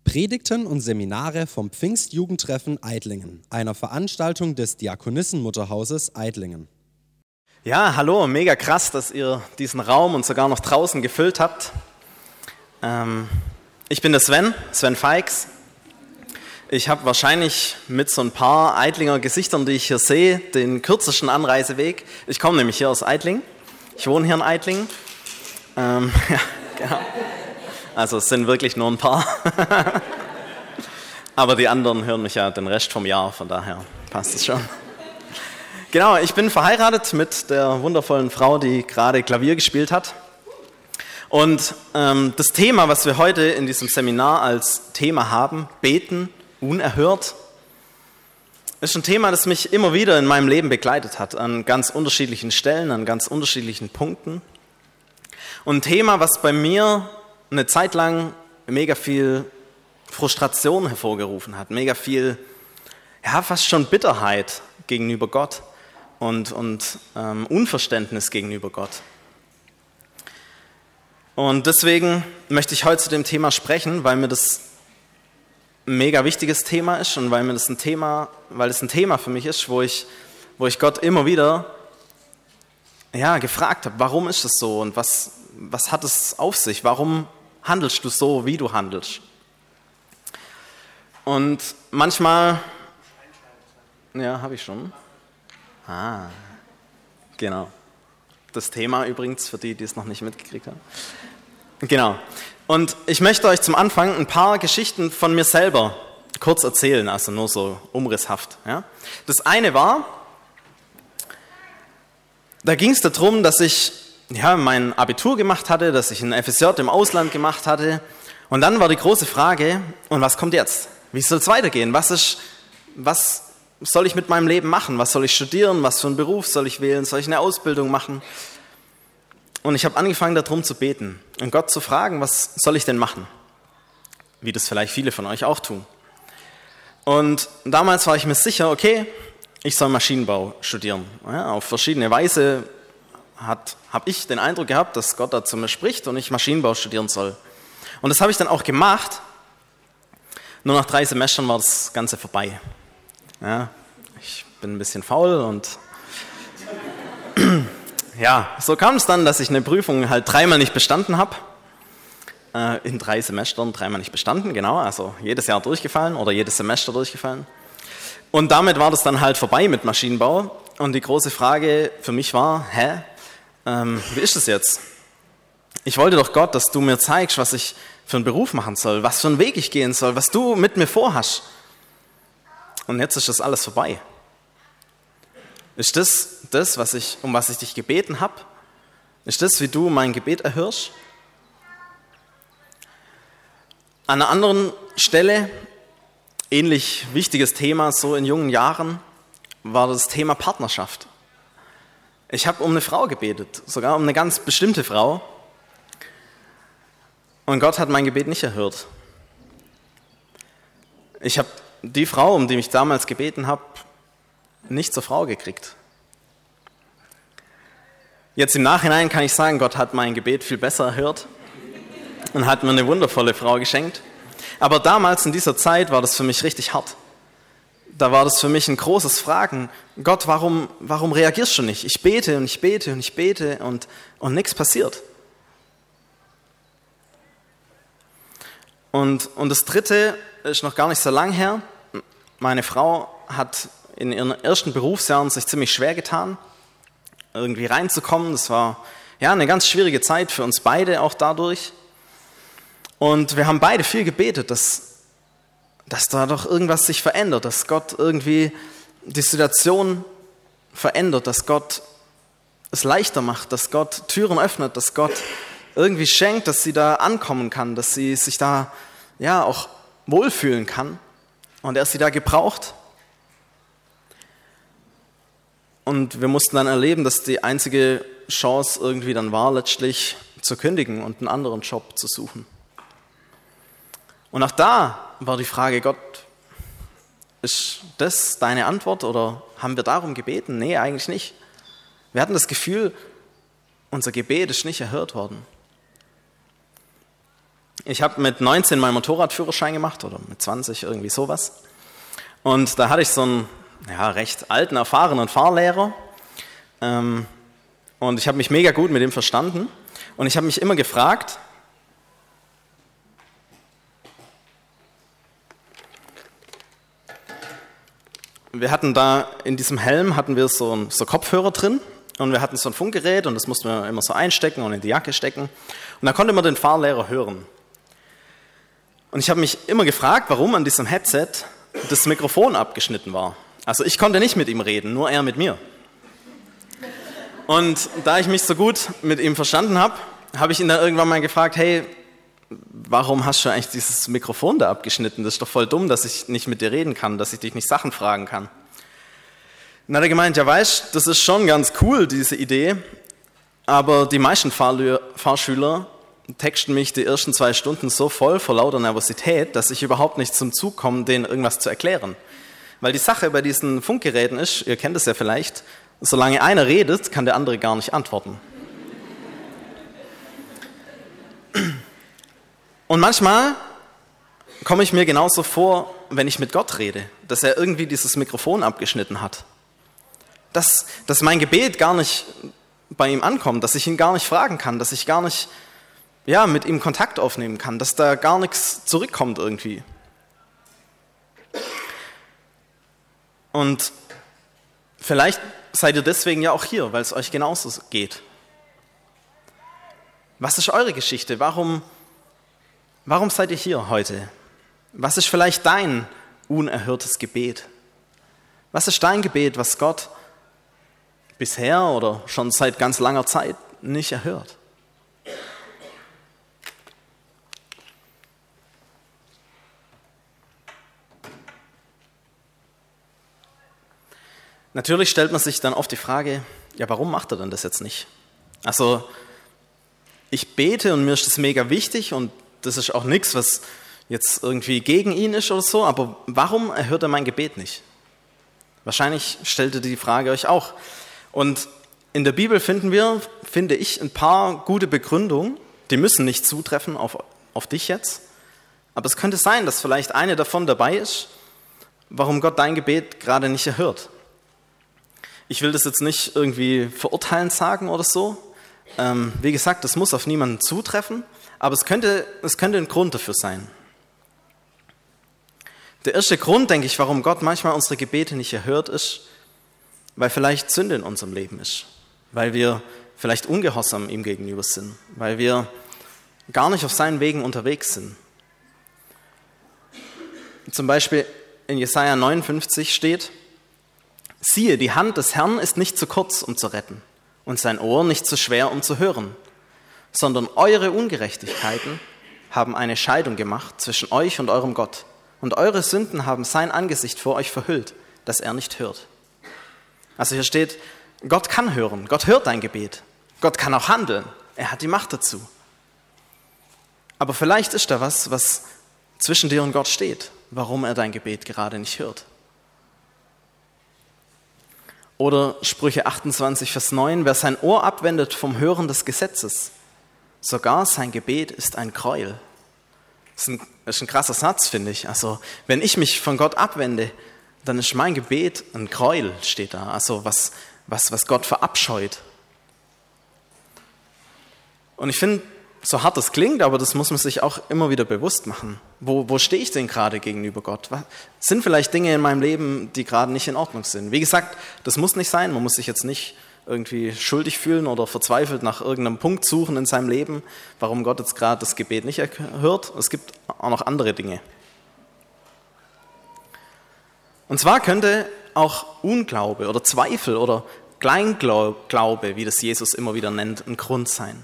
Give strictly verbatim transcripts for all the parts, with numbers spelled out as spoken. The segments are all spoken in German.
Predigten und Seminare vom Pfingstjugendtreffen Eidlingen, einer Veranstaltung des Diakonissenmutterhauses Eidlingen. Ja, hallo, mega krass, dass ihr diesen Raum und sogar noch draußen gefüllt habt. Ähm, ich bin der Sven, Sven Feix. Ich habe wahrscheinlich mit so ein paar Eidlinger Gesichtern, die ich hier sehe, den kürzesten Anreiseweg. Ich komme nämlich hier aus Eidlingen. Ich wohne hier in Eidlingen. Ähm, ja, genau. Also es sind wirklich nur ein paar. Aber die anderen hören mich ja den Rest vom Jahr, von daher passt es schon. Genau, ich bin verheiratet mit der wundervollen Frau, die gerade Klavier gespielt hat. Und ähm, das Thema, was wir heute in diesem Seminar als Thema haben, Beten unerhört, ist ein Thema, das mich immer wieder in meinem Leben begleitet hat, an ganz unterschiedlichen Stellen, an ganz unterschiedlichen Punkten. Und ein Thema, was bei mir eine Zeit lang mega viel Frustration hervorgerufen hat, mega viel, ja, fast schon Bitterheit gegenüber Gott und, und ähm, Unverständnis gegenüber Gott. Und deswegen möchte ich heute zu dem Thema sprechen, weil mir das ein mega wichtiges Thema ist und weil mir das ein Thema, weil es ein Thema für mich ist, wo ich, wo ich Gott immer wieder ja, gefragt habe, warum ist das so und was, was hat es auf sich? Warum handelst du so, wie du handelst? Und manchmal, ja, habe ich schon. Ah, genau. Das Thema übrigens, für die, die es noch nicht mitgekriegt haben. Genau. Und ich möchte euch zum Anfang ein paar Geschichten von mir selber kurz erzählen, also nur so umrisshaft. Ja. Das eine war, da ging es darum, dass ich ja, mein Abitur gemacht hatte, dass ich ein F S J im Ausland gemacht hatte. Und dann war die große Frage, und was kommt jetzt? Wie soll es weitergehen? Was ist, was soll ich mit meinem Leben machen? Was soll ich studieren? Was für einen Beruf soll ich wählen? Soll ich eine Ausbildung machen? Und ich habe angefangen, darum zu beten und Gott zu fragen, was soll ich denn machen? Wie das vielleicht viele von euch auch tun. Und damals war ich mir sicher, okay, ich soll Maschinenbau studieren. Ja, auf verschiedene Weise habe ich den Eindruck gehabt, dass Gott da zu mir spricht und ich Maschinenbau studieren soll. Und das habe ich dann auch gemacht. Nur nach drei Semestern war das Ganze vorbei. Ja, ich bin ein bisschen faul und ja, so kam es dann, dass ich eine Prüfung halt dreimal nicht bestanden habe. Äh, in drei Semestern dreimal nicht bestanden, genau, also jedes Jahr durchgefallen oder jedes Semester durchgefallen. Und damit war das dann halt vorbei mit Maschinenbau. Und die große Frage für mich war, hä, ähm, wie ist das jetzt? Ich wollte doch Gott, dass du mir zeigst, was ich für einen Beruf machen soll, was für einen Weg ich gehen soll, was du mit mir vorhast. Und jetzt ist das alles vorbei. Ist das das, was ich, um was ich dich gebeten habe? Ist das, wie du mein Gebet erhörst? An einer anderen Stelle, ähnlich wichtiges Thema, so in jungen Jahren, war das Thema Partnerschaft. Ich habe um eine Frau gebetet, sogar um eine ganz bestimmte Frau. Und Gott hat mein Gebet nicht erhört. Ich habe die Frau, um die ich damals gebeten habe, nicht zur Frau gekriegt. Jetzt im Nachhinein kann ich sagen, Gott hat mein Gebet viel besser erhört und hat mir eine wundervolle Frau geschenkt. Aber damals in dieser Zeit war das für mich richtig hart. Da war das für mich ein großes Fragen. Gott, warum, warum reagierst du nicht? Ich bete und ich bete und ich bete und, und nichts passiert. Und, und das Dritte ist noch gar nicht so lang her. Meine Frau hat in ihren ersten Berufsjahren sich ziemlich schwer getan, irgendwie reinzukommen. Das war ja eine ganz schwierige Zeit für uns beide auch dadurch. Und wir haben beide viel gebetet, dass, dass da doch irgendwas sich verändert, dass Gott irgendwie die Situation verändert, dass Gott es leichter macht, dass Gott Türen öffnet, dass Gott irgendwie schenkt, dass sie da ankommen kann, dass sie sich da ja auch wohlfühlen kann und er sie da gebraucht. Und wir mussten dann erleben, dass die einzige Chance irgendwie dann war, letztlich zu kündigen und einen anderen Job zu suchen. Und auch da war die Frage, Gott, ist das deine Antwort oder haben wir darum gebeten? Nee, eigentlich nicht. Wir hatten das Gefühl, unser Gebet ist nicht erhört worden. Ich habe mit neunzehn meinen Motorradführerschein gemacht oder mit zwanzig, irgendwie sowas. Und da hatte ich so einen ja, recht alten, erfahrenen Fahrlehrer. Ähm, und ich habe mich mega gut mit ihm verstanden. Und ich habe mich immer gefragt, wir hatten da in diesem Helm hatten wir so, so Kopfhörer drin und wir hatten so ein Funkgerät und das mussten wir immer so einstecken und in die Jacke stecken. Und da konnte man den Fahrlehrer hören. Und ich habe mich immer gefragt, warum an diesem Headset das Mikrofon abgeschnitten war. Also ich konnte nicht mit ihm reden, nur er mit mir. Und da ich mich so gut mit ihm verstanden habe, habe ich ihn dann irgendwann mal gefragt, hey, warum hast du eigentlich dieses Mikrofon da abgeschnitten? Das ist doch voll dumm, dass ich nicht mit dir reden kann, dass ich dich nicht Sachen fragen kann. Dann hat er gemeint, ja weißt, das ist schon ganz cool, diese Idee, aber die meisten Fahrlö- Fahrschüler texten mich die ersten zwei Stunden so voll vor lauter Nervosität, dass ich überhaupt nicht zum Zug komme, denen irgendwas zu erklären. Weil die Sache bei diesen Funkgeräten ist, ihr kennt es ja vielleicht, solange einer redet, kann der andere gar nicht antworten. Und manchmal komme ich mir genauso vor, wenn ich mit Gott rede, dass er irgendwie dieses Mikrofon abgeschnitten hat. Dass, dass mein Gebet gar nicht bei ihm ankommt, dass ich ihn gar nicht fragen kann, dass ich gar nicht ja, mit ihm Kontakt aufnehmen kann, dass da gar nichts zurückkommt irgendwie. Und vielleicht seid ihr deswegen ja auch hier, weil es euch genauso geht. Was ist eure Geschichte? Warum Warum seid ihr hier heute? Was ist vielleicht dein unerhörtes Gebet? Was ist dein Gebet, was Gott bisher oder schon seit ganz langer Zeit nicht erhört? Natürlich stellt man sich dann oft die Frage, ja, warum macht er denn das jetzt nicht? Also, ich bete und mir ist das mega wichtig und das ist auch nichts, was jetzt irgendwie gegen ihn ist oder so, aber warum erhört er mein Gebet nicht? Wahrscheinlich stellt ihr die Frage euch auch. Und in der Bibel finden wir, finde ich, ein paar gute Begründungen, die müssen nicht zutreffen auf, auf dich jetzt, aber es könnte sein, dass vielleicht eine davon dabei ist, warum Gott dein Gebet gerade nicht erhört. Ich will das jetzt nicht irgendwie verurteilend sagen oder so. Ähm, wie gesagt, das muss auf niemanden zutreffen, aber es könnte, es könnte ein Grund dafür sein. Der erste Grund, denke ich, warum Gott manchmal unsere Gebete nicht erhört, ist, weil vielleicht Sünde in unserem Leben ist, weil wir vielleicht ungehorsam ihm gegenüber sind, weil wir gar nicht auf seinen Wegen unterwegs sind. Zum Beispiel in Jesaja neunundfünfzig steht, siehe, die Hand des Herrn ist nicht zu kurz, um zu retten, und sein Ohr nicht zu schwer, um zu hören, sondern eure Ungerechtigkeiten haben eine Scheidung gemacht zwischen euch und eurem Gott. Und eure Sünden haben sein Angesicht vor euch verhüllt, dass er nicht hört. Also hier steht, Gott kann hören, Gott hört dein Gebet. Gott kann auch handeln, er hat die Macht dazu. Aber vielleicht ist da was, was zwischen dir und Gott steht, warum er dein Gebet gerade nicht hört. Oder Sprüche achtundzwanzig, Vers neun, wer sein Ohr abwendet vom Hören des Gesetzes, sogar sein Gebet ist ein Gräuel. Das ist ein, das ist ein krasser Satz, finde ich. Also, wenn ich mich von Gott abwende, dann ist mein Gebet ein Gräuel, steht da. Also, was, was, was Gott verabscheut. Und ich finde, so hart das klingt, aber das muss man sich auch immer wieder bewusst machen. Wo, wo stehe ich denn gerade gegenüber Gott? Was sind vielleicht Dinge in meinem Leben, die gerade nicht in Ordnung sind? Wie gesagt, das muss nicht sein. Man muss sich jetzt nicht irgendwie schuldig fühlen oder verzweifelt nach irgendeinem Punkt suchen in seinem Leben, warum Gott jetzt gerade das Gebet nicht erhört. Es gibt auch noch andere Dinge. Und zwar könnte auch Unglaube oder Zweifel oder Kleinglaube, wie das Jesus immer wieder nennt, ein Grund sein.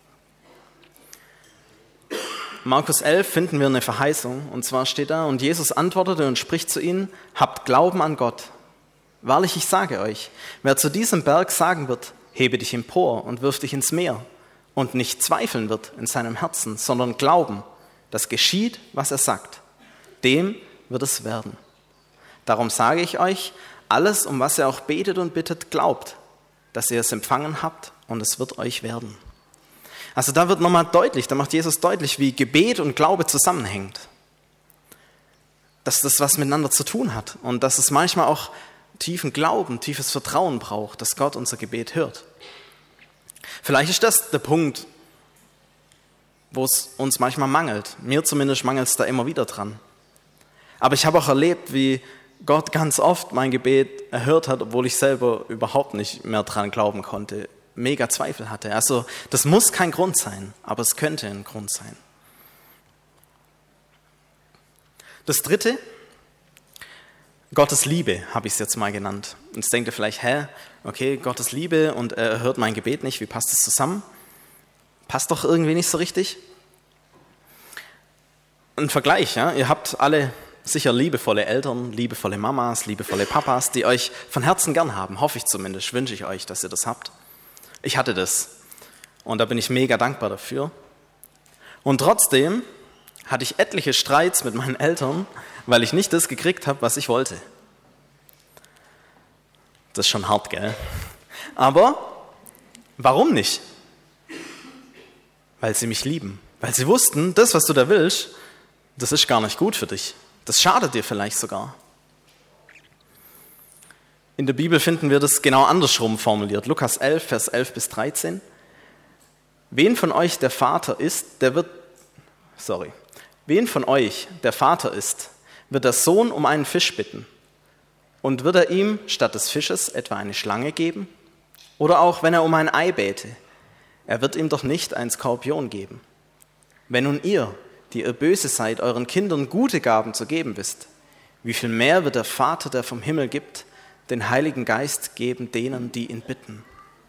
Markus elf finden wir eine Verheißung, und zwar steht da, und Jesus antwortete und spricht zu ihnen, habt Glauben an Gott. Wahrlich, ich sage euch, wer zu diesem Berg sagen wird, hebe dich empor und wirf dich ins Meer, und nicht zweifeln wird in seinem Herzen, sondern glauben, dass geschieht, was er sagt, dem wird es werden. Darum sage ich euch, alles, um was ihr auch betet und bittet, glaubt, dass ihr es empfangen habt, und es wird euch werden. Also da wird nochmal deutlich, da macht Jesus deutlich, wie Gebet und Glaube zusammenhängt. Dass das was miteinander zu tun hat und dass es manchmal auch tiefen Glauben, tiefes Vertrauen braucht, dass Gott unser Gebet hört. Vielleicht ist das der Punkt, wo es uns manchmal mangelt. Mir zumindest mangelt es da immer wieder dran. Aber ich habe auch erlebt, wie Gott ganz oft mein Gebet erhört hat, obwohl ich selber überhaupt nicht mehr dran glauben konnte, mega Zweifel hatte. Also das muss kein Grund sein, aber es könnte ein Grund sein. Das Dritte, Gottes Liebe habe ich es jetzt mal genannt. Und jetzt denkt ihr vielleicht, hä, okay, Gottes Liebe und er erhört mein Gebet nicht, wie passt das zusammen? Passt doch irgendwie nicht so richtig. Ein Vergleich, ja, ihr habt alle sicher liebevolle Eltern, liebevolle Mamas, liebevolle Papas, die euch von Herzen gern haben, hoffe ich zumindest, wünsche ich euch, dass ihr das habt. Ich hatte das und da bin ich mega dankbar dafür. Und trotzdem hatte ich etliche Streits mit meinen Eltern, weil ich nicht das gekriegt habe, was ich wollte. Das ist schon hart, gell? Aber warum nicht? Weil sie mich lieben. Weil sie wussten, das, was du da willst, das ist gar nicht gut für dich. Das schadet dir vielleicht sogar. In der Bibel finden wir das genau andersrum formuliert. Lukas elf, Vers elf bis dreizehn. Wen von euch der Vater ist, der wird, sorry, wen von euch der Vater ist, wird der Sohn um einen Fisch bitten. Und wird er ihm statt des Fisches etwa eine Schlange geben? Oder auch, wenn er um ein Ei bäte, er wird ihm doch nicht einen Skorpion geben. Wenn nun ihr, die ihr böse seid, euren Kindern gute Gaben zu geben wisst, wie viel mehr wird der Vater, der vom Himmel gibt, den Heiligen Geist geben denen, die ihn bitten.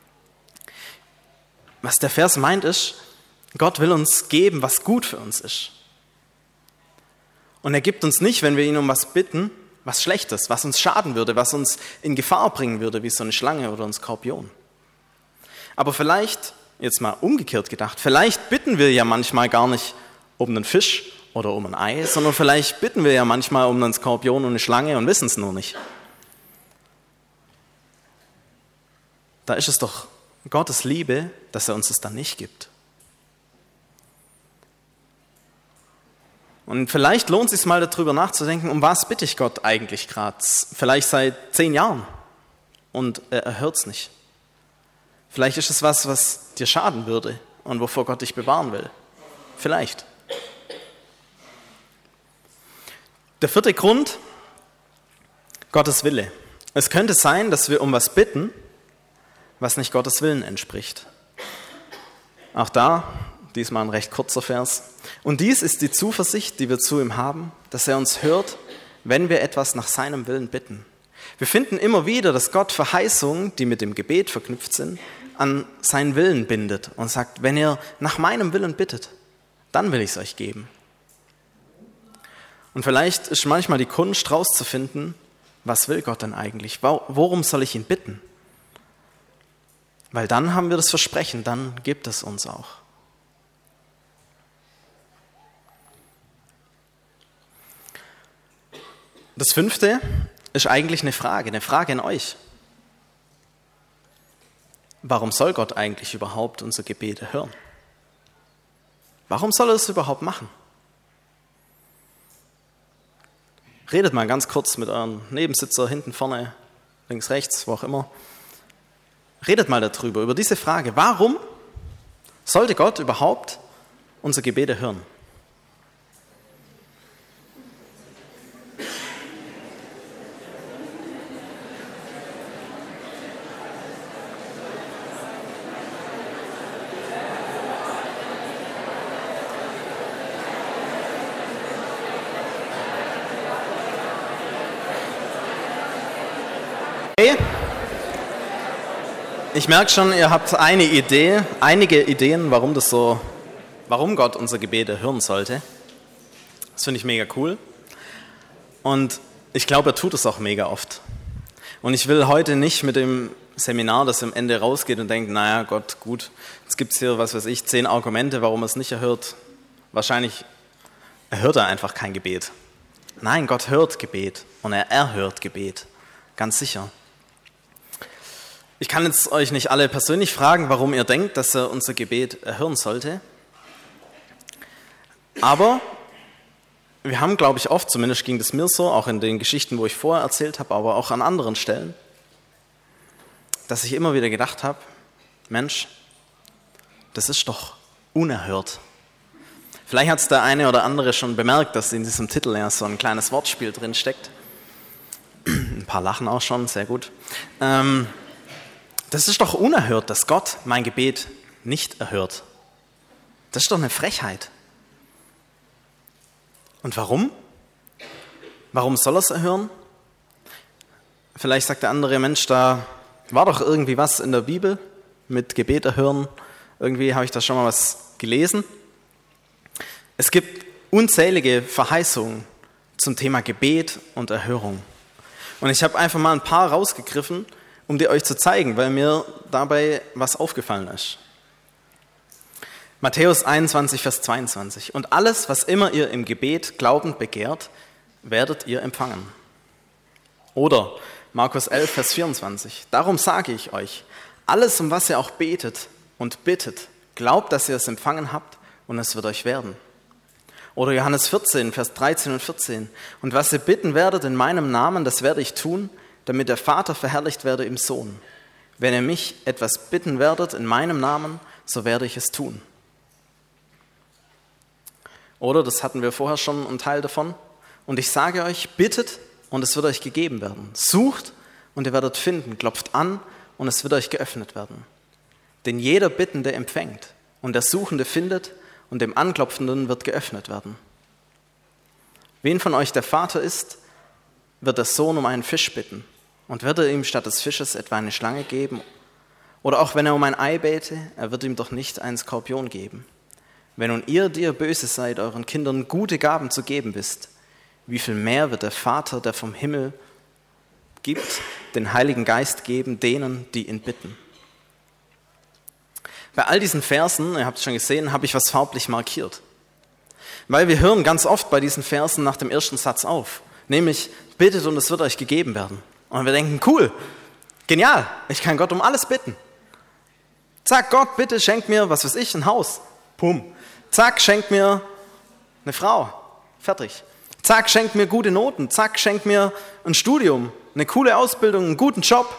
Was der Vers meint ist, Gott will uns geben, was gut für uns ist. Und er gibt uns nicht, wenn wir ihn um was bitten, was Schlechtes, was uns schaden würde, was uns in Gefahr bringen würde, wie so eine Schlange oder ein Skorpion. Aber vielleicht, jetzt mal umgekehrt gedacht, vielleicht bitten wir ja manchmal gar nicht um einen Fisch oder um ein Ei, sondern vielleicht bitten wir ja manchmal um einen Skorpion und eine Schlange und wissen es nur nicht. Da ist es doch Gottes Liebe, dass er uns es dann nicht gibt. Und vielleicht lohnt es sich mal darüber nachzudenken, um was bitte ich Gott eigentlich gerade? Vielleicht seit zehn Jahren und er hört es nicht. Vielleicht ist es was, was dir schaden würde und wovor Gott dich bewahren will. Vielleicht. Der vierte Grund, Gottes Wille. Es könnte sein, dass wir um was bitten, was nicht Gottes Willen entspricht. Auch da, diesmal ein recht kurzer Vers. Und dies ist die Zuversicht, die wir zu ihm haben, dass er uns hört, wenn wir etwas nach seinem Willen bitten. Wir finden immer wieder, dass Gott Verheißungen, die mit dem Gebet verknüpft sind, an seinen Willen bindet und sagt, wenn ihr nach meinem Willen bittet, dann will ich es euch geben. Und vielleicht ist manchmal die Kunst rauszufinden, was will Gott denn eigentlich? Worum soll ich ihn bitten? Weil dann haben wir das Versprechen, dann gibt es uns auch. Das fünfte ist eigentlich eine Frage, eine Frage an euch. Warum soll Gott eigentlich überhaupt unsere Gebete hören? Warum soll er es überhaupt machen? Redet mal ganz kurz mit euren Nebensitzer hinten, vorne, links, rechts, wo auch immer. Redet mal darüber, über diese Frage. Warum sollte Gott überhaupt unsere Gebete hören? Ich merke schon, ihr habt eine Idee, einige Ideen, warum das so, warum Gott unsere Gebete hören sollte. Das finde ich mega cool. Und ich glaube, er tut es auch mega oft. Und ich will heute nicht mit dem Seminar, das am Ende rausgeht und denkt, naja, Gott, gut, jetzt gibt es hier, was weiß ich, zehn Argumente, warum er es nicht erhört. Wahrscheinlich erhört er einfach kein Gebet. Nein, Gott hört Gebet und er erhört Gebet, ganz sicher. Ich kann jetzt euch nicht alle persönlich fragen, warum ihr denkt, dass er unser Gebet erhören sollte. Aber wir haben, glaube ich, oft, zumindest ging das mir so, auch in den Geschichten, wo ich vorher erzählt habe, aber auch an anderen Stellen, dass ich immer wieder gedacht habe, Mensch, das ist doch unerhört. Vielleicht hat es der eine oder andere schon bemerkt, dass in diesem Titel ja so ein kleines Wortspiel drin steckt. Ein paar lachen auch schon, sehr gut. Ähm, das ist doch unerhört, dass Gott mein Gebet nicht erhört. Das ist doch eine Frechheit. Und warum? Warum soll er es erhören? Vielleicht sagt der andere Mensch, da war doch irgendwie was in der Bibel mit Gebet erhören. Irgendwie habe ich da schon mal was gelesen. Es gibt unzählige Verheißungen zum Thema Gebet und Erhörung. Und ich habe einfach mal ein paar rausgegriffen, um die euch zu zeigen, weil mir dabei was aufgefallen ist. Matthäus einundzwanzig, Vers zweiundzwanzig. Und alles, was immer ihr im Gebet glaubend begehrt, werdet ihr empfangen. Oder Markus elf, Vers vierundzwanzig. Darum sage ich euch, alles, um was ihr auch betet und bittet, glaubt, dass ihr es empfangen habt und es wird euch werden. Oder Johannes vierzehn, Vers dreizehn und vierzehn. Und was ihr bitten werdet in meinem Namen, das werde ich tun, damit der Vater verherrlicht werde im Sohn. Wenn ihr mich etwas bitten werdet in meinem Namen, so werde ich es tun. Oder, das hatten wir vorher schon einen Teil davon. Und ich sage euch, bittet und es wird euch gegeben werden. Sucht und ihr werdet finden. Klopft an und es wird euch geöffnet werden. Denn jeder Bittende empfängt und der Suchende findet und dem Anklopfenden wird geöffnet werden. Wen von euch der Vater ist, wird der Sohn um einen Fisch bitten und wird er ihm statt des Fisches etwa eine Schlange geben. Oder auch wenn er um ein Ei bäte, er wird ihm doch nicht einen Skorpion geben. Wenn nun ihr, die ihr böse seid, euren Kindern gute Gaben zu geben wisst, wie viel mehr wird der Vater, der vom Himmel gibt, den Heiligen Geist geben, denen, die ihn bitten. Bei all diesen Versen, ihr habt es schon gesehen, habe ich was farblich markiert. Weil wir hören ganz oft bei diesen Versen nach dem ersten Satz auf, nämlich, bittet und es wird euch gegeben werden. Und wir denken, cool, genial, ich kann Gott um alles bitten. Zack, Gott, bitte schenk mir, was weiß ich, ein Haus. Pum. Zack, schenk mir eine Frau. Fertig. Zack, schenk mir gute Noten. Zack, schenk mir ein Studium, eine coole Ausbildung, einen guten Job.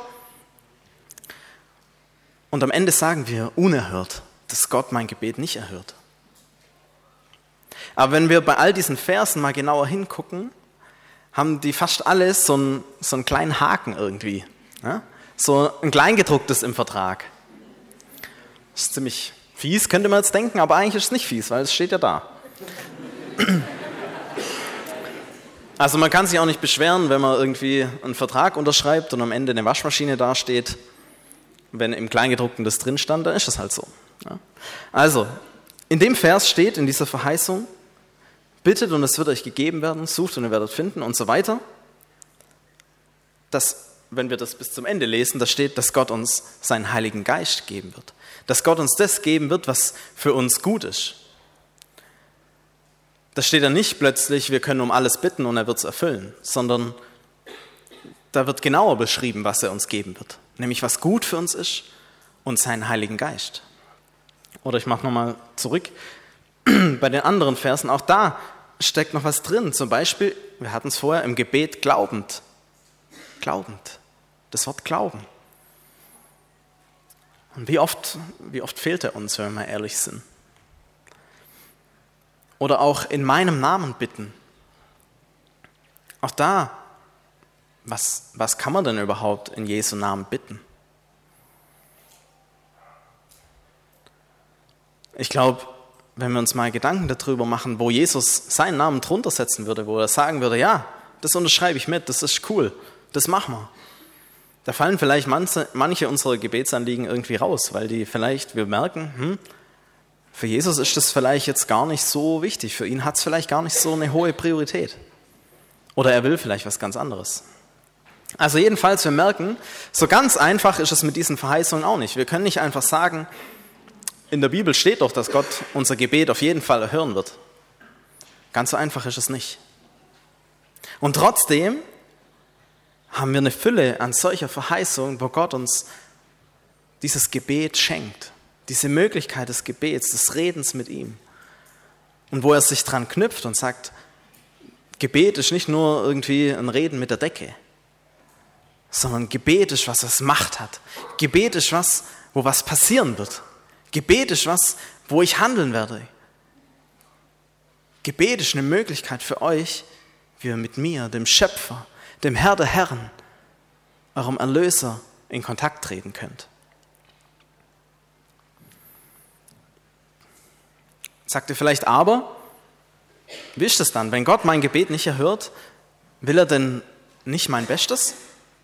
Und am Ende sagen wir unerhört, dass Gott mein Gebet nicht erhört. Aber wenn wir bei all diesen Versen mal genauer hingucken, haben die fast alle so einen, so einen kleinen Haken irgendwie. Ja? So ein Kleingedrucktes im Vertrag. Das ist ziemlich fies, könnte man jetzt denken, aber eigentlich ist es nicht fies, weil es steht ja da. Also man kann sich auch nicht beschweren, wenn man irgendwie einen Vertrag unterschreibt und am Ende eine Waschmaschine dasteht. Wenn im Kleingedruckten das drin stand, dann ist das halt so. Ja. Also, in dem Vers steht, in dieser Verheißung, bittet und es wird euch gegeben werden, sucht und ihr werdet finden und so weiter. Dass, wenn wir das bis zum Ende lesen, da steht, dass Gott uns seinen Heiligen Geist geben wird. Dass Gott uns das geben wird, was für uns gut ist. Da steht ja nicht plötzlich, wir können um alles bitten und er wird es erfüllen, sondern da wird genauer beschrieben, was er uns geben wird. Nämlich was gut für uns ist und seinen Heiligen Geist. Oder ich mache nochmal zurück bei den anderen Versen. Auch da steckt noch was drin. Zum Beispiel, wir hatten es vorher im Gebet glaubend. Glaubend. Das Wort Glauben. Und wie oft, wie oft fehlt er uns, wenn wir mal ehrlich sind? Oder auch in meinem Namen bitten. Auch da, was, was kann man denn überhaupt in Jesu Namen bitten? Ich glaube, wenn wir uns mal Gedanken darüber machen, wo Jesus seinen Namen drunter setzen würde, wo er sagen würde, ja, das unterschreibe ich mit, das ist cool, das machen wir. Da fallen vielleicht manche, manche unserer Gebetsanliegen irgendwie raus, weil die vielleicht, wir merken, hm, für Jesus ist das vielleicht jetzt gar nicht so wichtig, für ihn hat es vielleicht gar nicht so eine hohe Priorität. Oder er will vielleicht was ganz anderes. Also jedenfalls, wir merken, so ganz einfach ist es mit diesen Verheißungen auch nicht. Wir können nicht einfach sagen, in der Bibel steht doch, dass Gott unser Gebet auf jeden Fall erhören wird. Ganz so einfach ist es nicht. Und trotzdem haben wir eine Fülle an solcher Verheißungen, wo Gott uns dieses Gebet schenkt. Diese Möglichkeit des Gebets, des Redens mit ihm. Und wo er sich dran knüpft und sagt, Gebet ist nicht nur irgendwie ein Reden mit der Decke, sondern Gebet ist was, was Macht hat. Gebet ist was, wo was passieren wird. Gebet ist was, wo ich handeln werde. Gebet ist eine Möglichkeit für euch, wie ihr mit mir, dem Schöpfer, dem Herr der Herren, eurem Erlöser in Kontakt treten könnt. Sagt ihr vielleicht aber, wie ist das dann? Wenn Gott mein Gebet nicht erhört, will er denn nicht mein Bestes?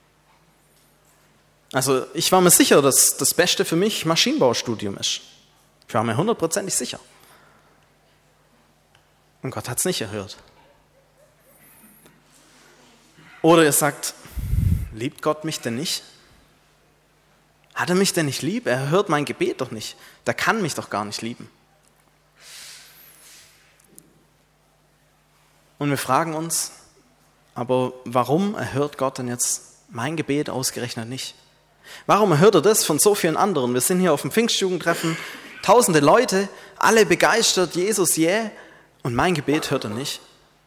Also ich war mir sicher, dass das Beste für mich Maschinenbaustudium ist. Ich war mir hundertprozentig sicher. Und Gott hat es nicht erhört. Oder ihr sagt, liebt Gott mich denn nicht? Hat er mich denn nicht lieb? Er hört mein Gebet doch nicht. Der kann mich doch gar nicht lieben. Und wir fragen uns, aber warum erhört Gott denn jetzt mein Gebet ausgerechnet nicht? Warum erhört er das von so vielen anderen? Wir sind hier auf dem Pfingstjugendtreffen, tausende Leute, alle begeistert, Jesus yeah, und mein Gebet hört er nicht.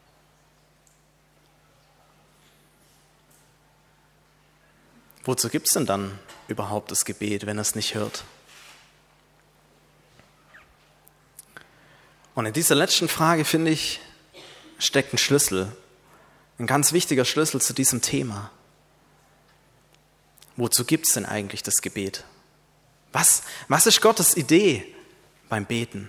Wozu gibt es denn dann überhaupt das Gebet, wenn er es nicht hört? Und in dieser letzten Frage, finde ich, steckt ein Schlüssel, ein ganz wichtiger Schlüssel zu diesem Thema. Wozu gibt es denn eigentlich das Gebet? Was, was ist Gottes Idee beim Beten?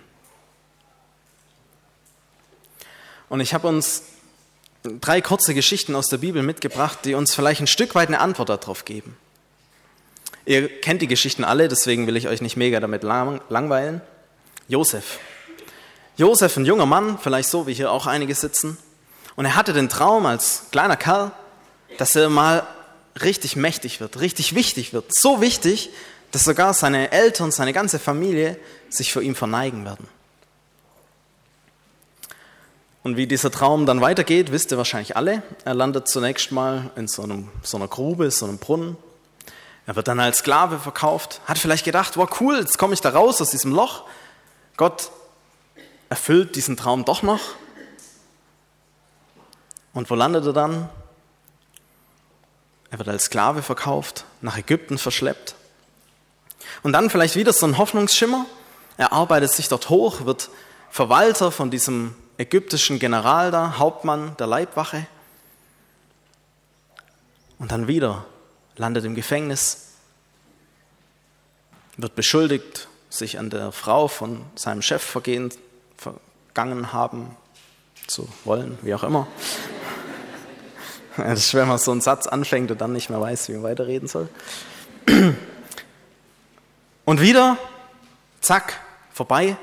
Und ich habe uns drei kurze Geschichten aus der Bibel mitgebracht, die uns vielleicht ein Stück weit eine Antwort darauf geben. Ihr kennt die Geschichten alle, deswegen will ich euch nicht mega damit lang, langweilen. Josef. Josef, ein junger Mann, vielleicht so wie hier auch einige sitzen. Und er hatte den Traum als kleiner Kerl, dass er mal richtig mächtig wird, richtig wichtig wird. So wichtig, dass sogar seine Eltern, seine ganze Familie sich vor ihm verneigen werden. Und wie dieser Traum dann weitergeht, wisst ihr wahrscheinlich alle. Er landet zunächst mal in so, einem, so einer Grube, so einem Brunnen. Er wird dann als Sklave verkauft. Hat vielleicht gedacht, wow cool, jetzt komme ich da raus aus diesem Loch. Gott erfüllt diesen Traum doch noch. Und wo landet er dann? Er wird als Sklave verkauft, nach Ägypten verschleppt. Und dann vielleicht wieder so ein Hoffnungsschimmer. Er arbeitet sich dort hoch, wird Verwalter von diesem ägyptischen General da, Hauptmann der Leibwache. Und dann wieder landet im Gefängnis, wird beschuldigt, sich an der Frau von seinem Chef vergehen, vergangen haben zu wollen, wie auch immer. Das ist, wenn man so einen Satz anfängt und dann nicht mehr weiß, wie man weiterreden soll. Und wieder, zack, vorbei.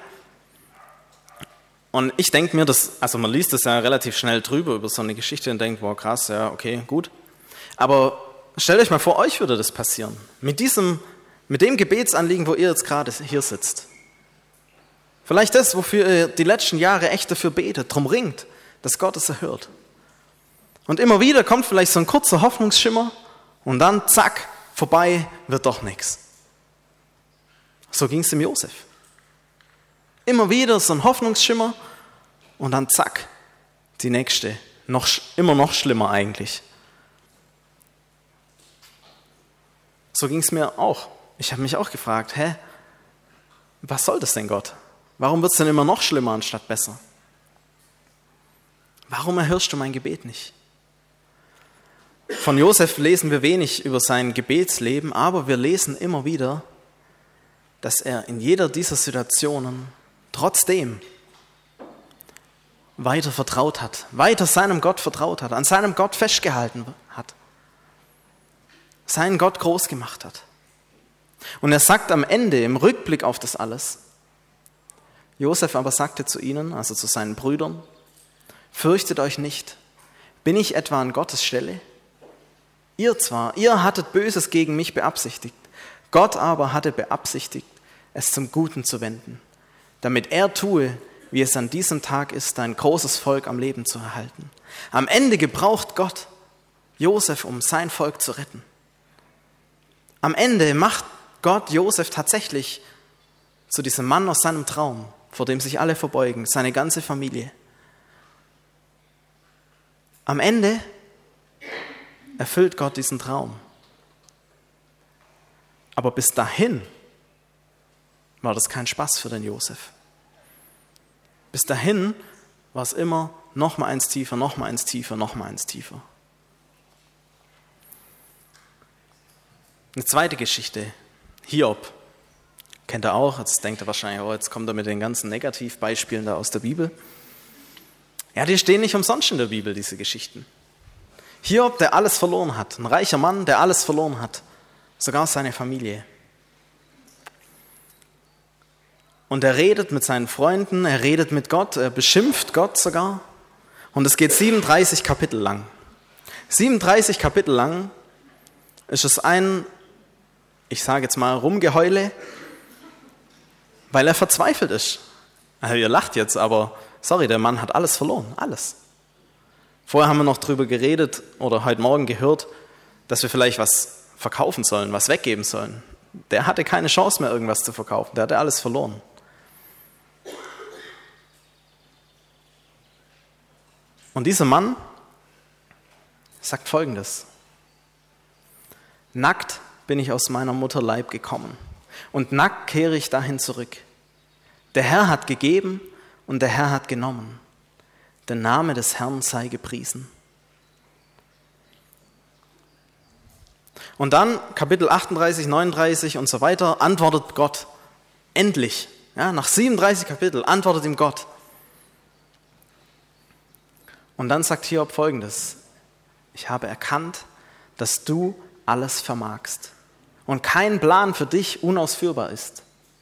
Und ich denke mir, das, also man liest das ja relativ schnell drüber über so eine Geschichte und denkt, wow krass, ja okay, gut. Aber stellt euch mal vor, euch würde das passieren. Mit diesem, mit dem Gebetsanliegen, wo ihr jetzt gerade hier sitzt. Vielleicht das, wofür ihr die letzten Jahre echt dafür betet, drum ringt, dass Gott es erhört. Und immer wieder kommt vielleicht so ein kurzer Hoffnungsschimmer und dann zack, vorbei, wird doch nichts. So ging es dem Josef. Immer wieder so ein Hoffnungsschimmer und dann zack, die nächste, noch, immer noch schlimmer eigentlich. So ging es mir auch. Ich habe mich auch gefragt, hä, was soll das denn Gott? Warum wird es denn immer noch schlimmer anstatt besser? Warum erhörst du mein Gebet nicht? Von Josef lesen wir wenig über sein Gebetsleben, aber wir lesen immer wieder, dass er in jeder dieser Situationen trotzdem weiter vertraut hat, weiter seinem Gott vertraut hat, an seinem Gott festgehalten hat, seinen Gott groß gemacht hat. Und er sagt am Ende, im Rückblick auf das alles, Josef aber sagte zu ihnen, also zu seinen Brüdern, fürchtet euch nicht, bin ich etwa an Gottes Stelle? Ihr zwar, ihr hattet Böses gegen mich beabsichtigt, Gott aber hatte beabsichtigt, es zum Guten zu wenden, damit er tue, wie es an diesem Tag ist, ein großes Volk am Leben zu erhalten. Am Ende gebraucht Gott Josef, um sein Volk zu retten. Am Ende macht Gott Josef tatsächlich zu diesem Mann aus seinem Traum, vor dem sich alle verbeugen, seine ganze Familie. Am Ende erfüllt Gott diesen Traum. Aber bis dahin war das kein Spaß für den Josef. Bis dahin war es immer noch mal eins tiefer, noch mal eins tiefer, noch mal eins tiefer. Eine zweite Geschichte, Hiob. Kennt ihr auch, jetzt denkt ihr wahrscheinlich, oh, jetzt kommt er mit den ganzen Negativbeispielen da aus der Bibel. Ja, die stehen nicht umsonst in der Bibel, diese Geschichten. Hiob, der alles verloren hat, ein reicher Mann, der alles verloren hat, sogar seine Familie. Und er redet mit seinen Freunden, er redet mit Gott, er beschimpft Gott sogar. Und es geht siebenunddreißig Kapitel lang. siebenunddreißig Kapitel lang ist es ein, ich sage jetzt mal, Rumgeheule, weil er verzweifelt ist. Also ihr lacht jetzt, aber sorry, der Mann hat alles verloren, alles. Vorher haben wir noch drüber geredet oder heute Morgen gehört, dass wir vielleicht was verkaufen sollen, was weggeben sollen. Der hatte keine Chance mehr, irgendwas zu verkaufen, der hatte alles verloren. Und dieser Mann sagt Folgendes: Nackt bin ich aus meiner Mutter Leib gekommen und nackt kehre ich dahin zurück. Der Herr hat gegeben und der Herr hat genommen. Der Name des Herrn sei gepriesen. Und dann Kapitel achtunddreißig, neununddreißig und so weiter antwortet Gott. Endlich, ja, nach siebenunddreißig Kapitel antwortet ihm Gott. Und dann sagt Hiob Folgendes: Ich habe erkannt, dass du alles vermagst und kein Plan für dich unausführbar ist.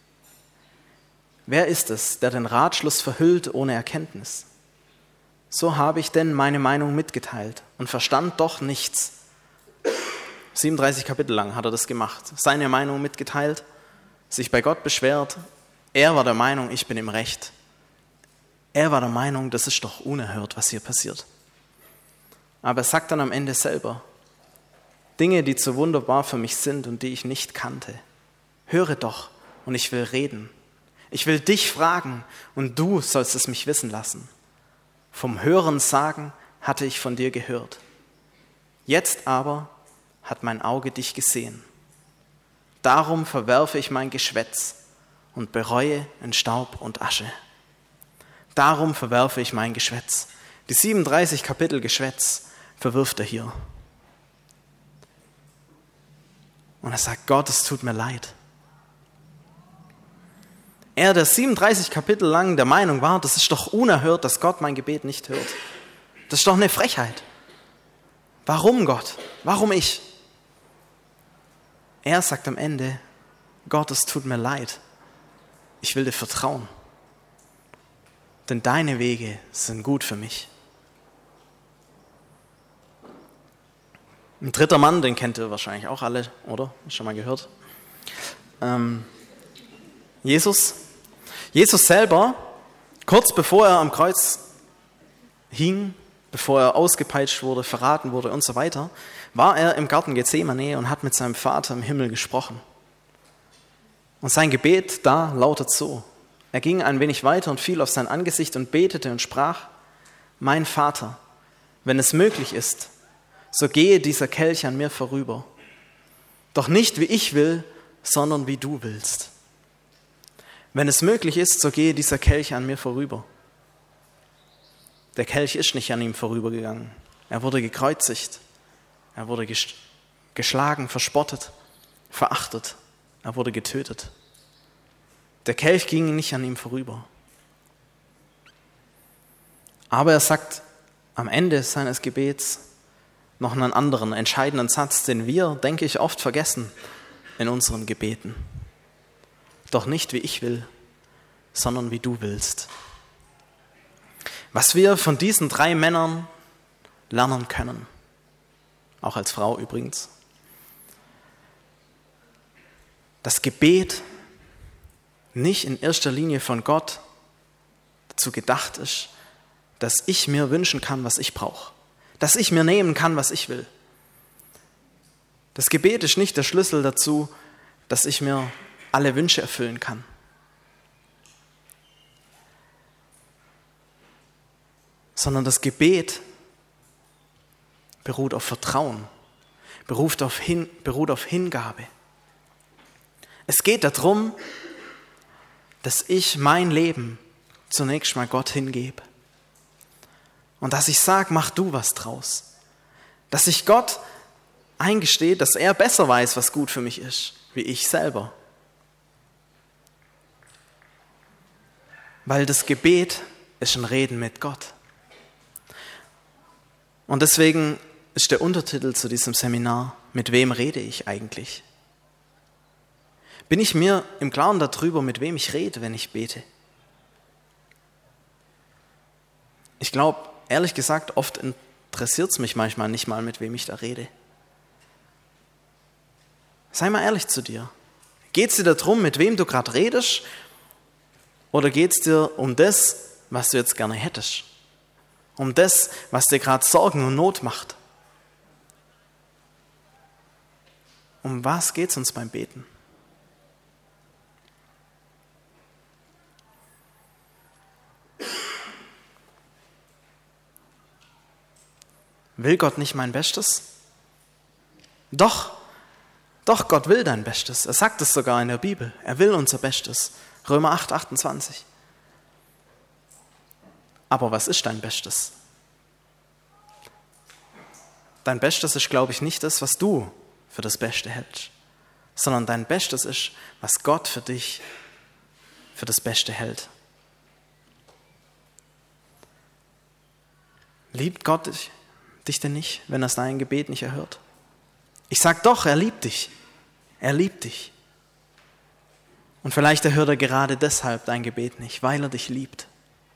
Wer ist es, der den Ratschluss verhüllt ohne Erkenntnis? So habe ich denn meine Meinung mitgeteilt und verstand doch nichts. siebenunddreißig Kapitel lang hat er das gemacht, seine Meinung mitgeteilt, sich bei Gott beschwert. Er war der Meinung, ich bin im Recht. Er war der Meinung, das ist doch unerhört, was hier passiert. Aber er sagt dann am Ende selber: Dinge, die zu wunderbar für mich sind und die ich nicht kannte. Höre doch und ich will reden. Ich will dich fragen und du sollst es mich wissen lassen. Vom Hören sagen hatte ich von dir gehört. Jetzt aber hat mein Auge dich gesehen. Darum verwerfe ich mein Geschwätz und bereue in Staub und Asche. Darum verwerfe ich mein Geschwätz. Die siebenunddreißig Kapitel Geschwätz verwirft er hier. Und er sagt: Gott, es tut mir leid. Er, der siebenunddreißig Kapitel lang der Meinung war, das ist doch unerhört, dass Gott mein Gebet nicht hört. Das ist doch eine Frechheit. Warum Gott? Warum ich? Er sagt am Ende: Gott, es tut mir leid. Ich will dir vertrauen. Denn deine Wege sind gut für mich. Ein dritter Mann, den kennt ihr wahrscheinlich auch alle, oder? Schon mal gehört. Ähm, Jesus. Jesus selber, kurz bevor er am Kreuz hing, bevor er ausgepeitscht wurde, verraten wurde und so weiter, war er im Garten Gethsemane und hat mit seinem Vater im Himmel gesprochen. Und sein Gebet da lautet so: Er ging ein wenig weiter und fiel auf sein Angesicht und betete und sprach: Mein Vater, wenn es möglich ist, so gehe dieser Kelch an mir vorüber. Doch nicht wie ich will, sondern wie du willst. Wenn es möglich ist, so gehe dieser Kelch an mir vorüber. Der Kelch ist nicht an ihm vorübergegangen. Er wurde gekreuzigt. Er wurde geschlagen, verspottet, verachtet. Er wurde getötet. Der Kelch ging nicht an ihm vorüber. Aber er sagt am Ende seines Gebets noch einen anderen, entscheidenden Satz, den wir, denke ich, oft vergessen in unseren Gebeten. Doch nicht wie ich will, sondern wie du willst. Was wir von diesen drei Männern lernen können, auch als Frau übrigens: Das Gebet nicht in erster Linie von Gott dazu gedacht ist, dass ich mir wünschen kann, was ich brauche, dass ich mir nehmen kann, was ich will. Das Gebet ist nicht der Schlüssel dazu, dass ich mir alle Wünsche erfüllen kann. Sondern das Gebet beruht auf Vertrauen, beruht auf, Hin, beruht auf Hingabe. Es geht darum, dass ich mein Leben zunächst mal Gott hingebe. Und dass ich sage, mach du was draus. Dass ich Gott eingestehe, dass er besser weiß, was gut für mich ist, wie ich selber. Weil das Gebet ist ein Reden mit Gott. Und deswegen ist der Untertitel zu diesem Seminar, mit wem rede ich eigentlich? Bin ich mir im Klaren darüber, mit wem ich rede, wenn ich bete? Ich glaube, ehrlich gesagt, oft interessiert es mich manchmal nicht mal, mit wem ich da rede. Sei mal ehrlich zu dir. Geht es dir darum, mit wem du gerade redest? Oder geht es dir um das, was du jetzt gerne hättest? Um das, was dir gerade Sorgen und Not macht? Um was geht es uns beim Beten? Will Gott nicht mein Bestes? Doch, doch, Gott will dein Bestes. Er sagt es sogar in der Bibel. Er will unser Bestes. Römer acht, achtundzwanzig. Aber was ist dein Bestes? Dein Bestes ist, glaube ich, nicht das, was du für das Beste hältst, sondern dein Bestes ist, was Gott für dich für das Beste hält. Liebt Gott dich, dich denn nicht, wenn er dein Gebet nicht erhört? Ich sage doch, er liebt dich. Er liebt dich. Und vielleicht erhört er gerade deshalb dein Gebet nicht, weil er dich liebt.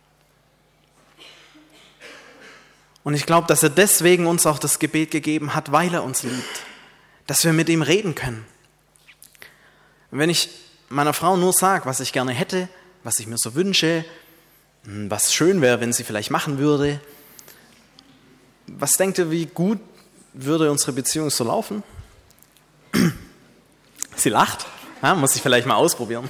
Und ich glaube, dass er deswegen uns auch das Gebet gegeben hat, weil er uns liebt. Dass wir mit ihm reden können. Und wenn ich meiner Frau nur sage, was ich gerne hätte, was ich mir so wünsche, was schön wäre, wenn sie vielleicht machen würde, was denkt ihr, wie gut würde unsere Beziehung so laufen? Sie lacht. Ja, muss ich vielleicht mal ausprobieren.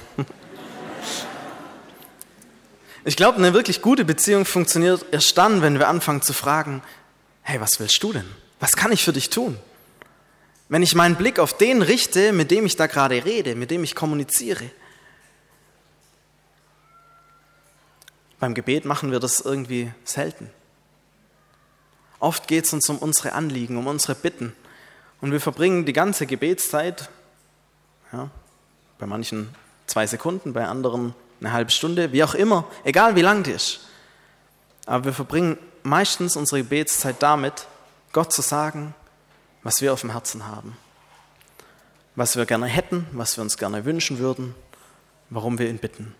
Ich glaube, eine wirklich gute Beziehung funktioniert erst dann, wenn wir anfangen zu fragen, hey, was willst du denn? Was kann ich für dich tun? Wenn ich meinen Blick auf den richte, mit dem ich da gerade rede, mit dem ich kommuniziere. Beim Gebet machen wir das irgendwie selten. Oft geht es uns um unsere Anliegen, um unsere Bitten. Und wir verbringen die ganze Gebetszeit, ja, bei manchen zwei Sekunden, bei anderen eine halbe Stunde, wie auch immer, egal wie lang die ist. Aber wir verbringen meistens unsere Gebetszeit damit, Gott zu sagen, was wir auf dem Herzen haben. Was wir gerne hätten, was wir uns gerne wünschen würden, warum wir ihn bitten.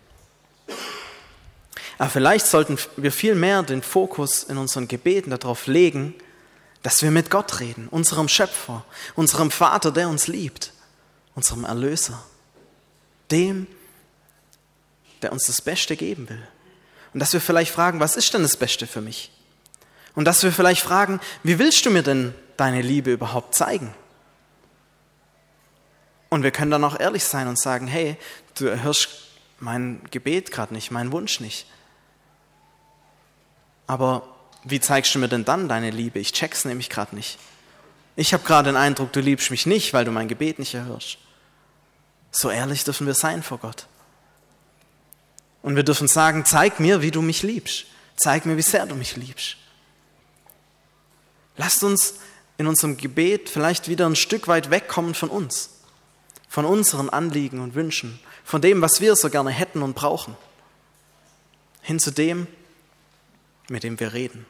Aber vielleicht sollten wir viel mehr den Fokus in unseren Gebeten darauf legen, dass wir mit Gott reden, unserem Schöpfer, unserem Vater, der uns liebt, unserem Erlöser, dem, der uns das Beste geben will. Und dass wir vielleicht fragen, was ist denn das Beste für mich? Und dass wir vielleicht fragen, wie willst du mir denn deine Liebe überhaupt zeigen? Und wir können dann auch ehrlich sein und sagen, hey, du erhörst mein Gebet gerade nicht, meinen Wunsch nicht. Aber wie zeigst du mir denn dann deine Liebe? Ich check's nämlich gerade nicht. Ich habe gerade den Eindruck, du liebst mich nicht, weil du mein Gebet nicht erhörst. So ehrlich dürfen wir sein vor Gott. Und wir dürfen sagen, zeig mir, wie du mich liebst. Zeig mir, wie sehr du mich liebst. Lasst uns in unserem Gebet vielleicht wieder ein Stück weit wegkommen von uns, von unseren Anliegen und Wünschen, von dem, was wir so gerne hätten und brauchen, hin zu dem, mit dem wir reden,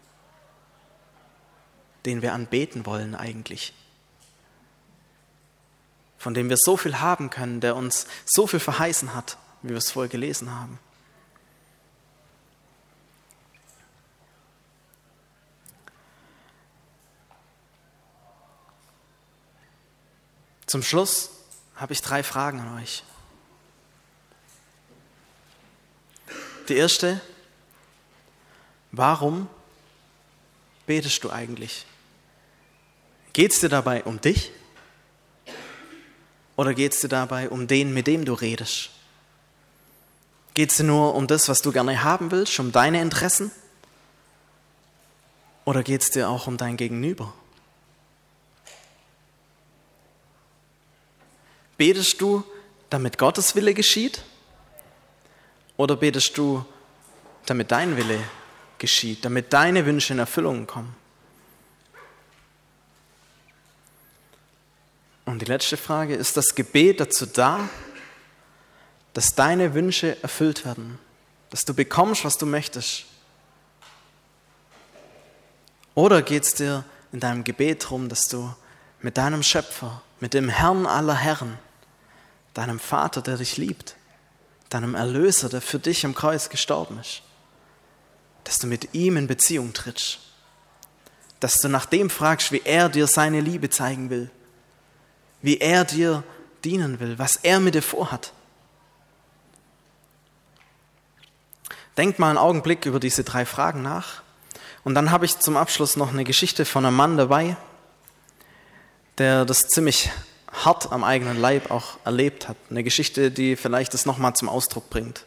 den wir anbeten wollen eigentlich, von dem wir so viel haben können, der uns so viel verheißen hat, wie wir es vorher gelesen haben. Zum Schluss habe ich drei Fragen an euch. Die erste: Warum betest du eigentlich? Geht es dir dabei um dich? Oder geht es dir dabei um den, mit dem du redest? Geht es dir nur um das, was du gerne haben willst, um deine Interessen? Oder geht es dir auch um dein Gegenüber? Betest du, damit Gottes Wille geschieht? Oder betest du, damit dein Wille geschieht, damit deine Wünsche in Erfüllung kommen? Und die letzte Frage, ist das Gebet dazu da, dass deine Wünsche erfüllt werden, dass du bekommst, was du möchtest? Oder geht es dir in deinem Gebet darum, dass du mit deinem Schöpfer, mit dem Herrn aller Herren, deinem Vater, der dich liebt, deinem Erlöser, der für dich am Kreuz gestorben ist, dass du mit ihm in Beziehung trittst, dass du nach dem fragst, wie er dir seine Liebe zeigen will, wie er dir dienen will, was er mit dir vorhat. Denk mal einen Augenblick über diese drei Fragen nach. Und dann habe ich zum Abschluss noch eine Geschichte von einem Mann dabei, der das ziemlich hart am eigenen Leib auch erlebt hat. Eine Geschichte, die vielleicht das nochmal zum Ausdruck bringt.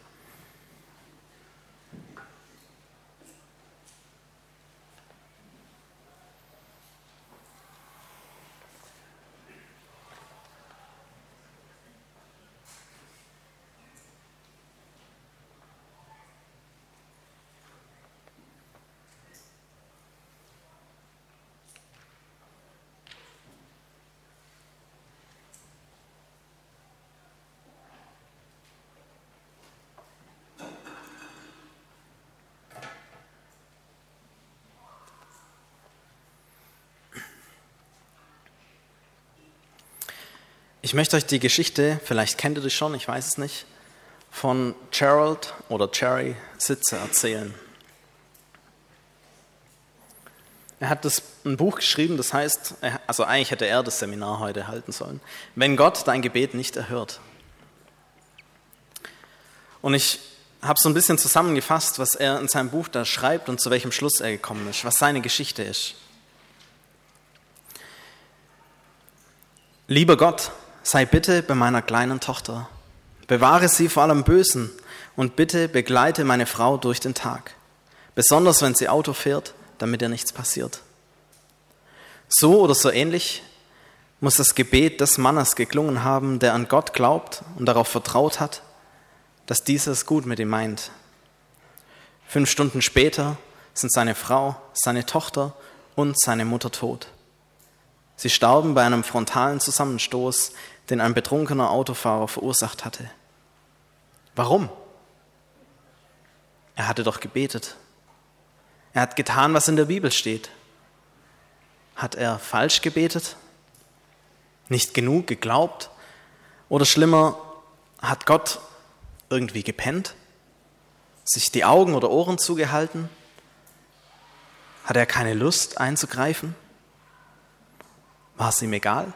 Ich möchte euch die Geschichte, vielleicht kennt ihr die schon, ich weiß es nicht, von Gerald oder Jerry Sitzer erzählen. Er hat das, ein Buch geschrieben, das heißt, also eigentlich hätte er das Seminar heute halten sollen, wenn Gott dein Gebet nicht erhört. Und ich habe so ein bisschen zusammengefasst, was er in seinem Buch da schreibt und zu welchem Schluss er gekommen ist, was seine Geschichte ist. Lieber Gott, sei bitte bei meiner kleinen Tochter. Bewahre sie vor allem Bösen und bitte begleite meine Frau durch den Tag. Besonders wenn sie Auto fährt, damit ihr nichts passiert. So oder so ähnlich muss das Gebet des Mannes geklungen haben, der an Gott glaubt und darauf vertraut hat, dass dieser es gut mit ihm meint. Fünf Stunden später sind seine Frau, seine Tochter und seine Mutter tot. Sie starben bei einem frontalen Zusammenstoß, den ein betrunkener Autofahrer verursacht hatte. Warum? Er hatte doch gebetet. Er hat getan, was in der Bibel steht. Hat er falsch gebetet? Nicht genug geglaubt? Oder schlimmer, hat Gott irgendwie gepennt? Sich die Augen oder Ohren zugehalten? Hat er keine Lust einzugreifen? War es ihm egal?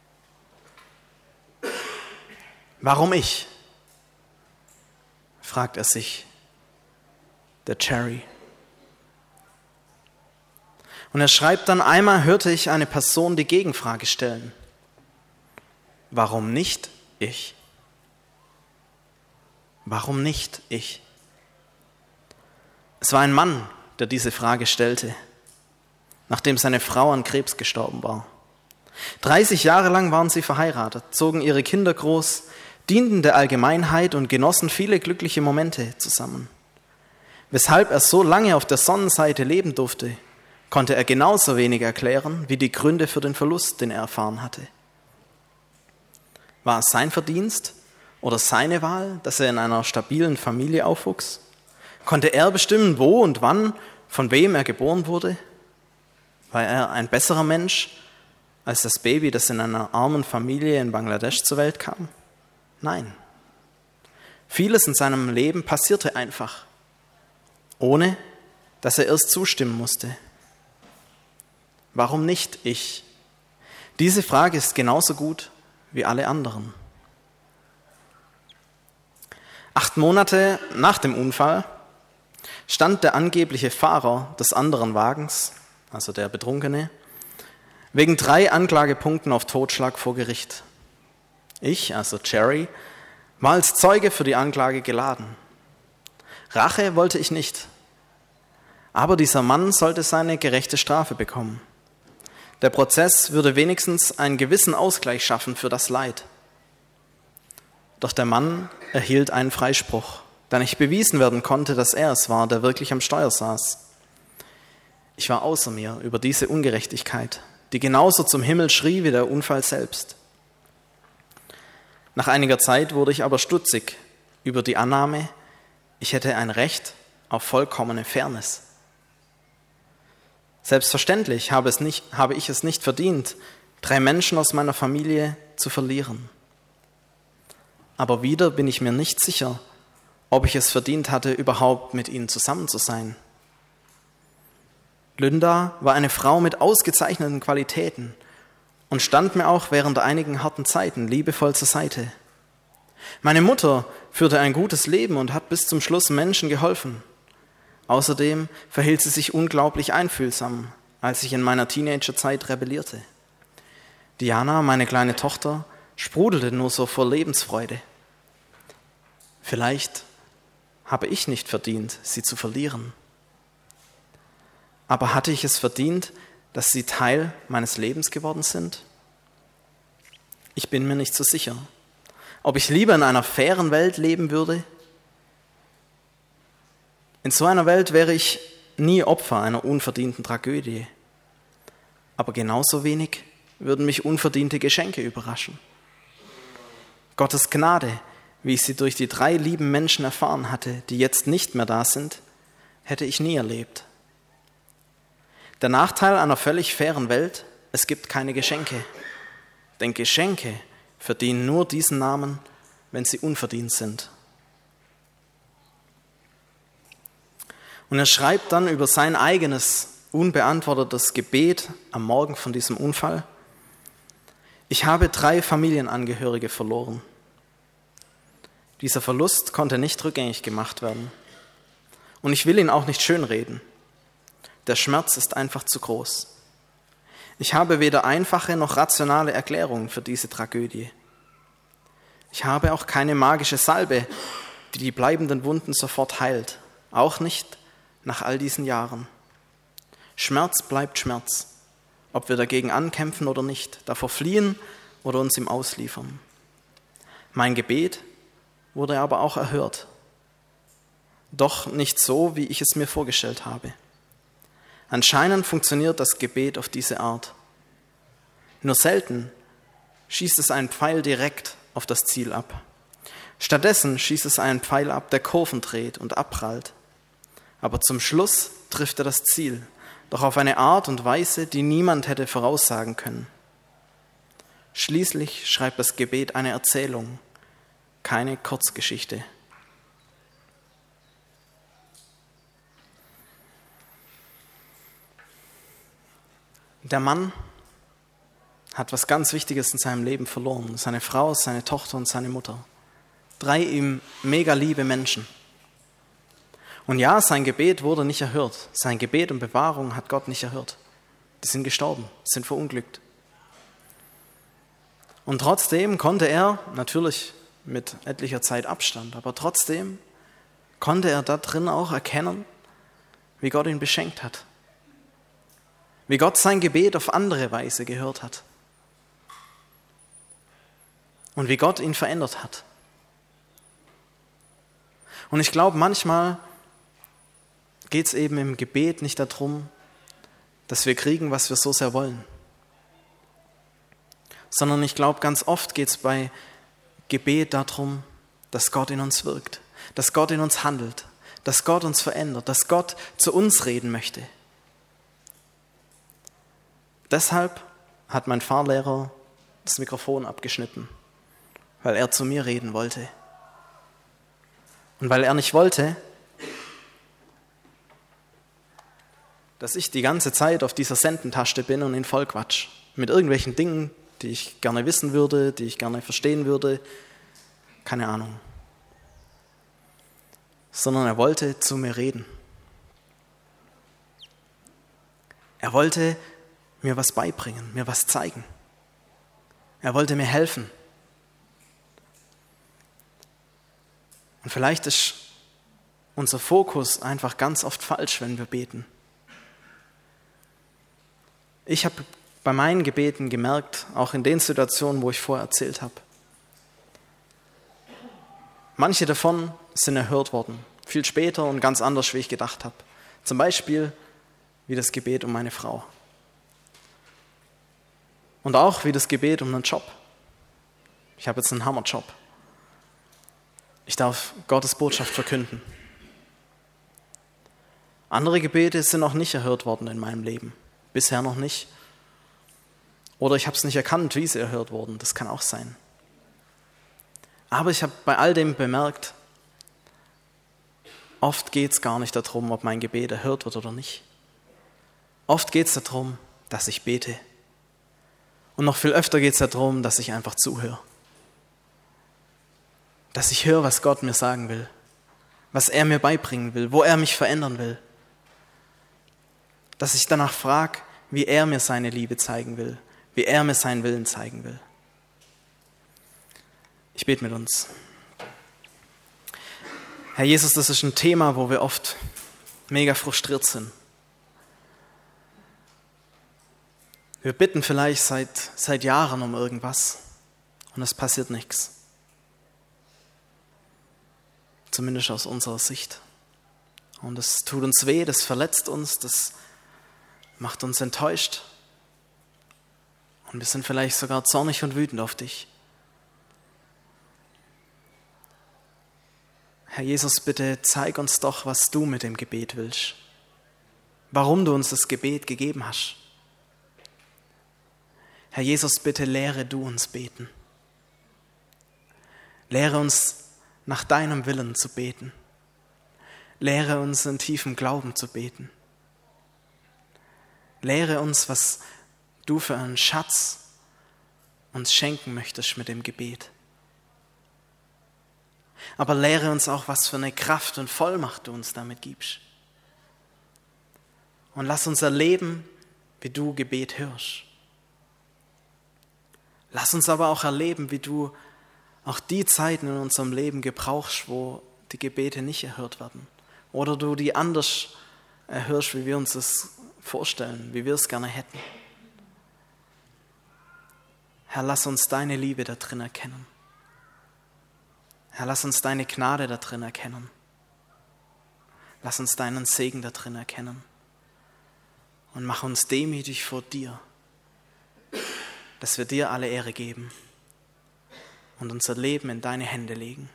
Warum ich? Fragt er sich, der Jerry. Und er schreibt dann, einmal hörte ich eine Person die Gegenfrage stellen. Warum nicht ich? Warum nicht ich? Es war ein Mann, der diese Frage stellte, nachdem seine Frau an Krebs gestorben war. dreißig Jahre lang waren sie verheiratet, zogen ihre Kinder groß, dienten der Allgemeinheit und genossen viele glückliche Momente zusammen. Weshalb er so lange auf der Sonnenseite leben durfte, konnte er genauso wenig erklären wie die Gründe für den Verlust, den er erfahren hatte. War es sein Verdienst oder seine Wahl, dass er in einer stabilen Familie aufwuchs? Konnte er bestimmen, wo und wann, von wem er geboren wurde? War er ein besserer Mensch als das Baby, das in einer armen Familie in Bangladesch zur Welt kam? Nein. Vieles in seinem Leben passierte einfach, ohne dass er erst zustimmen musste. Warum nicht ich? Diese Frage ist genauso gut wie alle anderen. Acht Monate nach dem Unfall stand der angebliche Fahrer des anderen Wagens, also der Betrunkene, wegen drei Anklagepunkten auf Totschlag vor Gericht. Ich, also Jerry, war als Zeuge für die Anklage geladen. Rache wollte ich nicht. Aber dieser Mann sollte seine gerechte Strafe bekommen. Der Prozess würde wenigstens einen gewissen Ausgleich schaffen für das Leid. Doch der Mann erhielt einen Freispruch, da nicht bewiesen werden konnte, dass er es war, der wirklich am Steuer saß. Ich war außer mir über diese Ungerechtigkeit, die genauso zum Himmel schrie wie der Unfall selbst. Nach einiger Zeit wurde ich aber stutzig über die Annahme, ich hätte ein Recht auf vollkommene Fairness. Selbstverständlich habe, es nicht, habe ich es nicht verdient, drei Menschen aus meiner Familie zu verlieren. Aber wieder bin ich mir nicht sicher, ob ich es verdient hatte, überhaupt mit ihnen zusammen zu sein. Linda war eine Frau mit ausgezeichneten Qualitäten und stand mir auch während einigen harten Zeiten liebevoll zur Seite. Meine Mutter führte ein gutes Leben und hat bis zum Schluss Menschen geholfen. Außerdem verhielt sie sich unglaublich einfühlsam, als ich in meiner Teenagerzeit rebellierte. Diana, meine kleine Tochter, sprudelte nur so vor Lebensfreude. Vielleicht habe ich nicht verdient, sie zu verlieren. Aber hatte ich es verdient, dass sie Teil meines Lebens geworden sind? Ich bin mir nicht so sicher. Ob ich lieber in einer fairen Welt leben würde? In so einer Welt wäre ich nie Opfer einer unverdienten Tragödie. Aber genauso wenig würden mich unverdiente Geschenke überraschen. Gottes Gnade, wie ich sie durch die drei lieben Menschen erfahren hatte, die jetzt nicht mehr da sind, hätte ich nie erlebt. Der Nachteil einer völlig fairen Welt: es gibt keine Geschenke. Denn Geschenke verdienen nur diesen Namen, wenn sie unverdient sind. Und er schreibt dann über sein eigenes, unbeantwortetes Gebet am Morgen von diesem Unfall: Ich habe drei Familienangehörige verloren. Dieser Verlust konnte nicht rückgängig gemacht werden. Und ich will ihn auch nicht schönreden. Der Schmerz ist einfach zu groß. Ich habe weder einfache noch rationale Erklärungen für diese Tragödie. Ich habe auch keine magische Salbe, die die bleibenden Wunden sofort heilt. Auch nicht nach all diesen Jahren. Schmerz bleibt Schmerz, ob wir dagegen ankämpfen oder nicht, davor fliehen oder uns ihm ausliefern. Mein Gebet wurde aber auch erhört. Doch nicht so, wie ich es mir vorgestellt habe. Anscheinend funktioniert das Gebet auf diese Art. Nur selten schießt es einen Pfeil direkt auf das Ziel ab. Stattdessen schießt es einen Pfeil ab, der Kurven dreht und abprallt. Aber zum Schluss trifft er das Ziel, doch auf eine Art und Weise, die niemand hätte voraussagen können. Schließlich schreibt das Gebet eine Erzählung, keine Kurzgeschichte. Der Mann hat was ganz Wichtiges in seinem Leben verloren. Seine Frau, seine Tochter und seine Mutter. Drei ihm mega liebe Menschen. Und ja, sein Gebet wurde nicht erhört. Sein Gebet um Bewahrung hat Gott nicht erhört. Die sind gestorben, sind verunglückt. Und trotzdem konnte er, natürlich mit etlicher Zeit Abstand, aber trotzdem konnte er da drin auch erkennen, wie Gott ihn beschenkt hat. Wie Gott sein Gebet auf andere Weise gehört hat. Und wie Gott ihn verändert hat. Und ich glaube, manchmal geht es eben im Gebet nicht darum, dass wir kriegen, was wir so sehr wollen. Sondern ich glaube, ganz oft geht es bei Gebet darum, dass Gott in uns wirkt, dass Gott in uns handelt, dass Gott uns verändert, dass Gott zu uns reden möchte. Deshalb hat mein Fahrlehrer das Mikrofon abgeschnitten, weil er zu mir reden wollte. Und weil er nicht wollte, dass ich die ganze Zeit auf dieser Sendentaste bin und ihn vollquatsch. Mit irgendwelchen Dingen, die ich gerne wissen würde, die ich gerne verstehen würde. Keine Ahnung. Sondern er wollte zu mir reden. Er wollte mir was beibringen, mir was zeigen. Er wollte mir helfen. Und vielleicht ist unser Fokus einfach ganz oft falsch, wenn wir beten. Ich habe bei meinen Gebeten gemerkt, auch in den Situationen, wo ich vorher erzählt habe, manche davon sind erhört worden, viel später und ganz anders, wie ich gedacht habe. Zum Beispiel wie das Gebet um meine Frau. Und auch wie das Gebet um einen Job. Ich habe jetzt einen Hammerjob. Ich darf Gottes Botschaft verkünden. Andere Gebete sind noch nicht erhört worden in meinem Leben. Bisher noch nicht. Oder ich habe es nicht erkannt, wie sie erhört wurden. Das kann auch sein. Aber ich habe bei all dem bemerkt, oft geht es gar nicht darum, ob mein Gebet erhört wird oder nicht. Oft geht es darum, dass ich bete. Und noch viel öfter geht es darum, dass ich einfach zuhöre. Dass ich höre, was Gott mir sagen will. Was er mir beibringen will, wo er mich verändern will. Dass ich danach frage, wie er mir seine Liebe zeigen will, wie er mir seinen Willen zeigen will. Ich bete mit uns. Herr Jesus, das ist ein Thema, wo wir oft mega frustriert sind. Wir bitten vielleicht seit, seit Jahren um irgendwas und es passiert nichts. Zumindest aus unserer Sicht. Und das tut uns weh, das verletzt uns, das macht uns enttäuscht. Und wir sind vielleicht sogar zornig und wütend auf dich. Herr Jesus, bitte zeig uns doch, was du mit dem Gebet willst. Warum du uns das Gebet gegeben hast. Herr Jesus, bitte lehre du uns beten. Lehre uns nach deinem Willen zu beten. Lehre uns in tiefem Glauben zu beten. Lehre uns, was du für einen Schatz uns schenken möchtest mit dem Gebet. Aber lehre uns auch, was für eine Kraft und Vollmacht du uns damit gibst. Und lass uns erleben, wie du Gebet hörst. Lass uns aber auch erleben, wie du auch die Zeiten in unserem Leben gebrauchst, wo die Gebete nicht erhört werden. Oder du die anders erhörst, wie wir uns das vorstellen, wie wir es gerne hätten. Herr, lass uns deine Liebe da drin erkennen. Herr, lass uns deine Gnade da drin erkennen. Lass uns deinen Segen da drin erkennen. Und mach uns demütig vor dir, dass wir dir alle Ehre geben und unser Leben in deine Hände legen.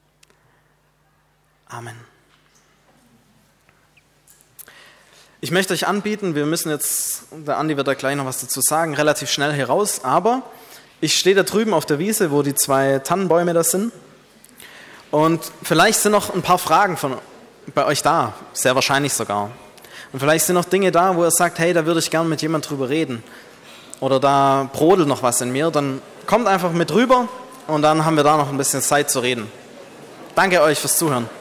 Amen. Ich möchte euch anbieten, wir müssen jetzt, der Andi wird da gleich noch was dazu sagen, relativ schnell hier raus, aber ich stehe da drüben auf der Wiese, wo die zwei Tannenbäume da sind. Und vielleicht sind noch ein paar Fragen von, bei euch da, sehr wahrscheinlich sogar. Und vielleicht sind noch Dinge da, wo ihr sagt, hey, da würde ich gerne mit jemand drüber reden. Oder da brodelt noch was in mir, dann kommt einfach mit rüber und dann haben wir da noch ein bisschen Zeit zu reden. Danke euch fürs Zuhören.